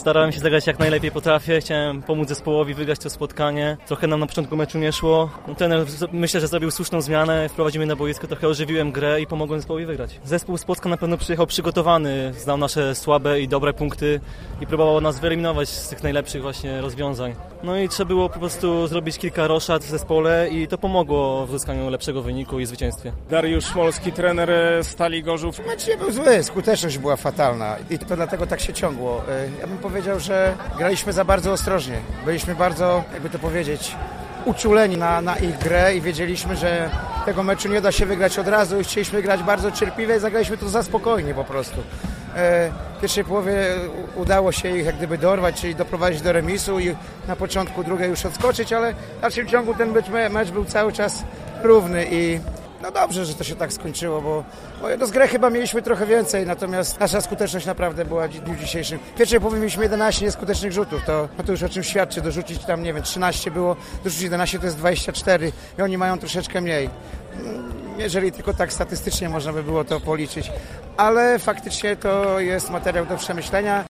Starałem się zagrać jak najlepiej potrafię, chciałem pomóc zespołowi wygrać to spotkanie. Trochę nam na początku meczu nie szło. Trener myślę, że zrobił słuszną zmianę, wprowadził mnie na boisko, trochę ożywiłem grę i pomogłem zespołowi wygrać. Zespół z Płocka na pewno przyjechał przygotowany, znał nasze słabe i dobre punkty i próbował nas wyeliminować z tych najlepszych właśnie rozwiązań. No i trzeba było po prostu zrobić kilka roszad w zespole i to pomogło w uzyskaniu lepszego wyniku i zwycięstwie. Dariusz Szmolski, trener Stali Gorzów. Mecz nie był zły, skuteczność była fatalna i to dlatego tak się ciągło. Ja bym powiedział, że graliśmy za bardzo ostrożnie. Byliśmy bardzo, jakby to powiedzieć, uczuleni na ich grę i wiedzieliśmy, że tego meczu nie da się wygrać od razu i chcieliśmy grać bardzo cierpliwie i zagraliśmy to za spokojnie po prostu. W pierwszej połowie udało się ich jak gdyby dorwać, czyli doprowadzić do remisu i na początku drugiej już odskoczyć, ale w dalszym ciągu ten mecz był cały czas równy i no dobrze, że to się tak skończyło, bo do zgry chyba mieliśmy trochę więcej, natomiast nasza skuteczność naprawdę była w dniu dzisiejszym. W pierwszej połowie mieliśmy 11 nieskutecznych rzutów, to już o czym świadczy, dorzucić tam, nie wiem, 13 było, dorzucić 11 to jest 24 i oni mają troszeczkę mniej. Jeżeli tylko tak statystycznie można by było to policzyć, ale faktycznie to jest materiał do przemyślenia.